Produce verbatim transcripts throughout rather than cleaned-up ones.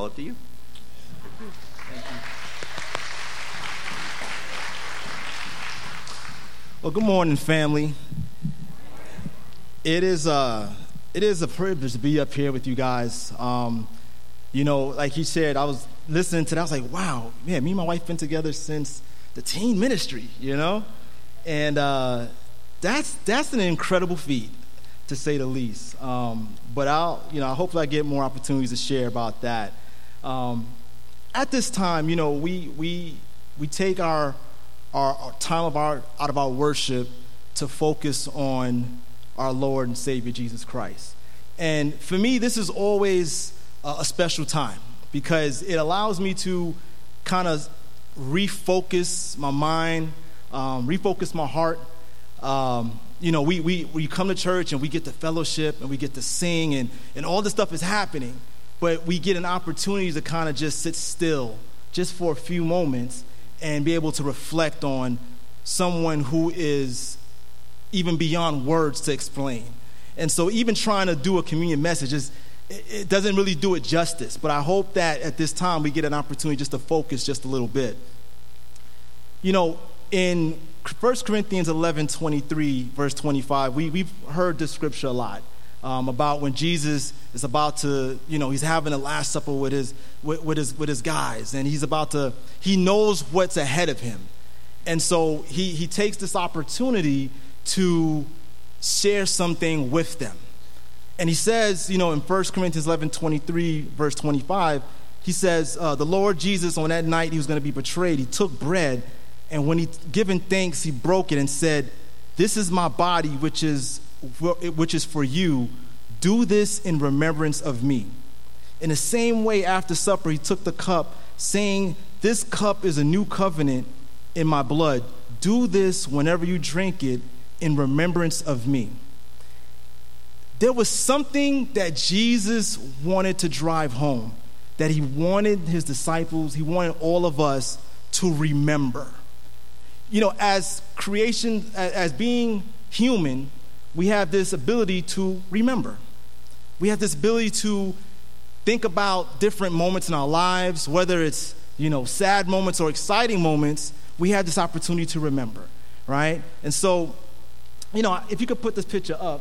all up to you. Thank you. Well, good morning, family. It is uh, it is a privilege to be up here with you guys. Um, you know, like he said, I was listening to that. I was like, wow, man, me and my wife been together since the teen ministry, you know? And uh, that's that's an incredible feat, to say the least. Um, but I'll, you know, hopefully I get more opportunities to share about that. Um, at this time, you know, we we we take our, our our time of our out of our worship to focus on our Lord and Savior Jesus Christ. And for me, this is always a, a special time because it allows me to kind of refocus my mind, um, refocus my heart. Um, you know, we, we we come to church and we get to fellowship and we get to sing and, and all this stuff is happening, but we get an opportunity to kind of just sit still just for a few moments and be able to reflect on someone who is even beyond words to explain. And so even trying to do a communion message, is, it, it doesn't really do it justice, but I hope that at this time we get an opportunity just to focus just a little bit. You know, in First Corinthians eleven twenty-three, verse twenty-five, we, we've heard this scripture a lot um, about when Jesus is about to, you know, he's having a Last Supper with his, with, with his with his guys, and he's about to, he knows what's ahead of him. And so he, he takes this opportunity to share something with them. And he says, you know, in First Corinthians eleven twenty-three, verse twenty-five, he says, uh, the Lord Jesus, on that night he was going to be betrayed, he took bread, and when he given thanks, he broke it and said, this is my body, which is which is for you. Do this in remembrance of me. In the same way, after supper, he took the cup, saying, this cup is a new covenant in my blood. Do this whenever you drink it in remembrance of me. There was something that Jesus wanted to drive home, that he wanted his disciples, he wanted all of us to remember. You know, as creation, as being human, we have this ability to remember. We have this ability to think about different moments in our lives, whether it's, you know, sad moments or exciting moments. We have this opportunity to remember, right? And so, you know, if you could put this picture up,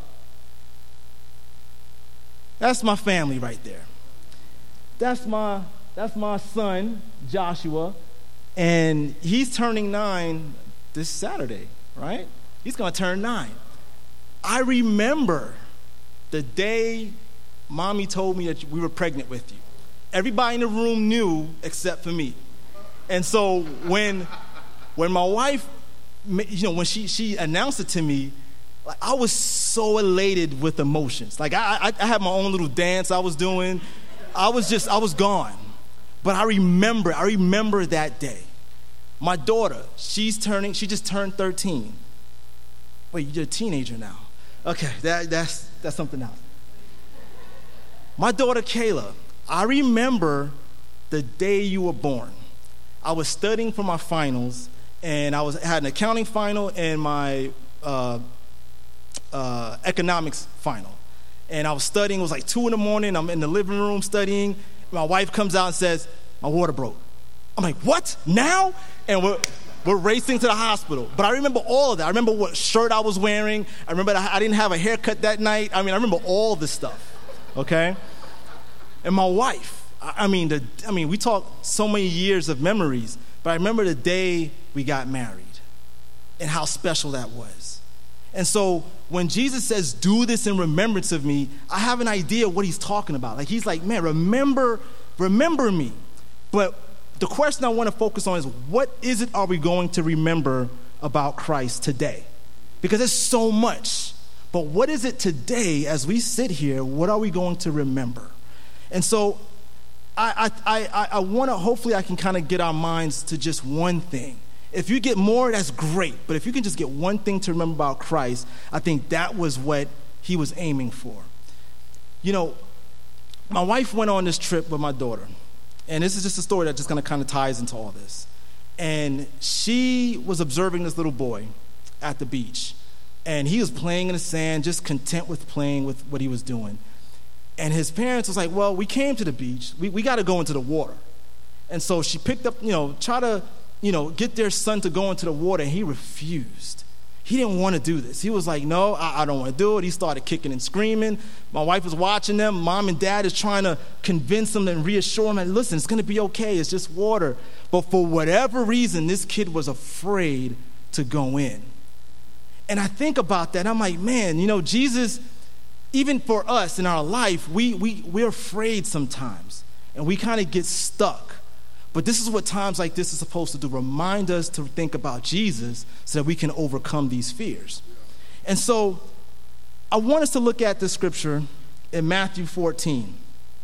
that's my family right there. That's my that's my son, Joshua, and he's turning nine this Saturday, right? He's going to turn nine. I remember the day Mommy told me that we were pregnant with you. Everybody in the room knew except for me. And so when when my wife, you know, when she she announced it to me, like, I was so elated with emotions. Like, I, I, I had my own little dance I was doing. I was just, I was gone. But I remember, I remember that day. My daughter, she's turning, she just turned thirteen. Wait, you're a teenager now. Okay, that, that's, that's something else. My daughter, Kayla, I remember the day you were born. I was studying for my finals, and I was had an accounting final and my uh, Uh, economics final. And I was studying. It was like two in the morning. I'm in the living room studying. My wife comes out and says, my water broke. I'm like, what? Now? And we're, we're racing to the hospital. But I remember all of that. I remember what shirt I was wearing. I remember that I didn't have a haircut that night. I mean, I remember all this stuff, okay? And my wife, I mean, the, I mean, we talk so many years of memories, but I remember the day we got married and how special that was. And so when Jesus says, do this in remembrance of me, I have an idea what he's talking about. Like, he's like, man, remember, remember me. But the question I want to focus on is, what is it are we going to remember about Christ today? Because there's so much. But what is it today as we sit here, what are we going to remember? And so I, I, I, I want to, hopefully I can kind of get our minds to just one thing. If you get more, that's great. But if you can just get one thing to remember about Christ, I think that was what he was aiming for. You know, my wife went on this trip with my daughter. And this is just a story that just kind of kind of ties into all this. And she was observing this little boy at the beach. And he was playing in the sand, just content with playing with what he was doing. And his parents was like, well, we came to the beach. We, we got to go into the water. And so she picked up, you know, try to, you know, get their son to go into the water, and he refused. He didn't want to do this. He was like, no, I, I don't want to do it. He started kicking and screaming. My wife was watching them. Mom and dad is trying to convince him and reassure him, and listen, it's going to be okay. It's just water. But for whatever reason, this kid was afraid to go in. And I think about that. I'm like, man, you know, Jesus, even for us in our life, we, we, we're afraid sometimes, and we kind of get stuck. But this is what times like this is supposed to do, remind us to think about Jesus so that we can overcome these fears. And so I want us to look at the scripture in Matthew fourteen.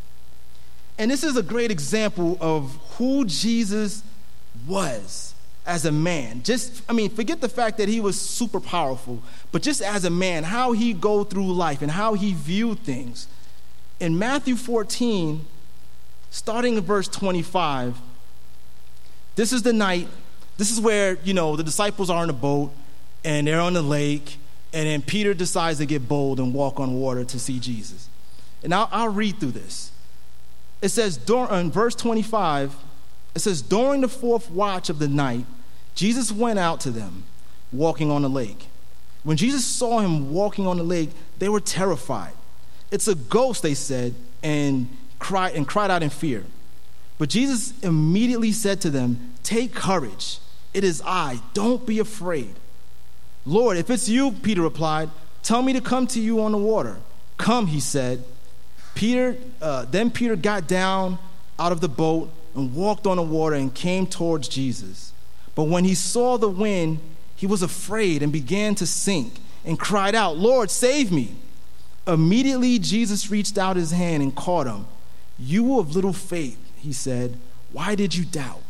And this is a great example of who Jesus was as a man. Just, I mean, forget the fact that he was super powerful, but just as a man, how he go through life and how he viewed things. In Matthew fourteen, starting in verse twenty-five, this is the night, this is where, you know, the disciples are in a boat, and they're on the lake, and then Peter decides to get bold and walk on water to see Jesus. And I'll, I'll read through this. It says, in verse twenty-five, it says, during the fourth watch of the night, Jesus went out to them, walking on the lake. When Jesus saw him walking on the lake, they were terrified. It's a ghost, they said, and cried, and cried out in fear. But Jesus immediately said to them, take courage. It is I. Don't be afraid. Lord, if it's you, Peter replied, tell me to come to you on the water. Come, he said. Peter, uh, then Peter got down out of the boat and walked on the water and came towards Jesus. But when he saw the wind, he was afraid and began to sink and cried out, Lord, save me. Immediately, Jesus reached out his hand and caught him. You of little faith, he said, why did you doubt?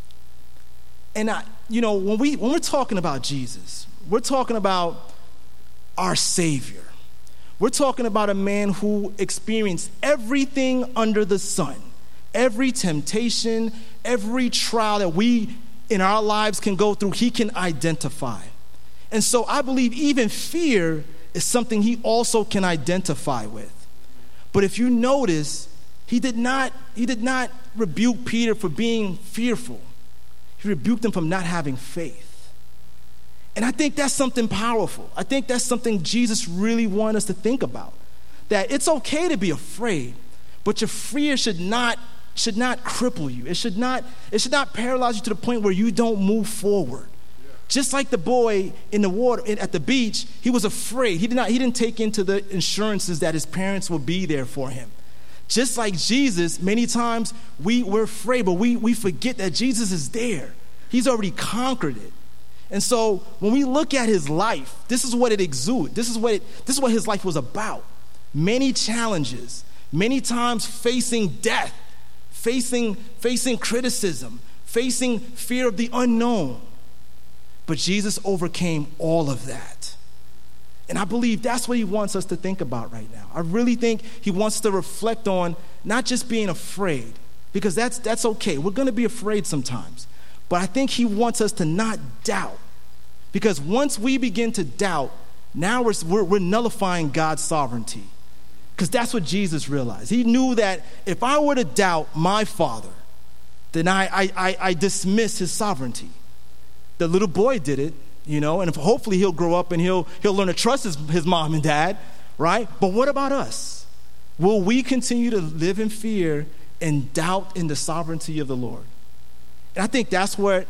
And, I, you know, when, we, when we're talking about Jesus, we're talking about our Savior. We're talking about a man who experienced everything under the sun, every temptation, every trial that we in our lives can go through, he can identify. And so I believe even fear is something he also can identify with. But if you notice, he did not, he did not rebuke Peter for being fearful. He rebuked him from not having faith. And I think that's something powerful. I think that's something Jesus really wants us to think about. That it's okay to be afraid, but your fear should not, should not cripple you. It should not, it should not paralyze you to the point where you don't move forward. Just like the boy in the water at the beach, he was afraid. He did not, he didn't take into the insurances that his parents would be there for him. Just like Jesus, many times we, we're afraid, but we, we forget that Jesus is there. He's already conquered it. And so when we look at his life, this is what it exuded. This is what it, this is what his life was about. Many challenges, many times facing death, facing, facing criticism, facing fear of the unknown. But Jesus overcame all of that. And I believe that's what he wants us to think about right now. I really think he wants to reflect on not just being afraid, because that's that's okay. We're going to be afraid sometimes. But I think he wants us to not doubt. Because once we begin to doubt, now we're, we're, we're nullifying God's sovereignty. Because that's what Jesus realized. He knew that if I were to doubt my Father, then I, I, I, I dismiss his sovereignty. The little boy did it. You know, and if, hopefully he'll grow up and he'll he'll learn to trust his, his mom and dad, right? But what about us? Will we continue to live in fear and doubt in the sovereignty of the Lord? And I think that's what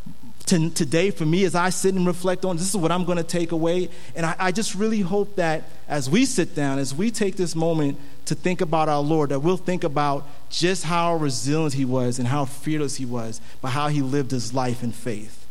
to, today for me, as I sit and reflect on, this is what I'm going to take away. And I, I just really hope that as we sit down, as we take this moment to think about our Lord, that we'll think about just how resilient he was and how fearless he was, but how he lived his life in faith.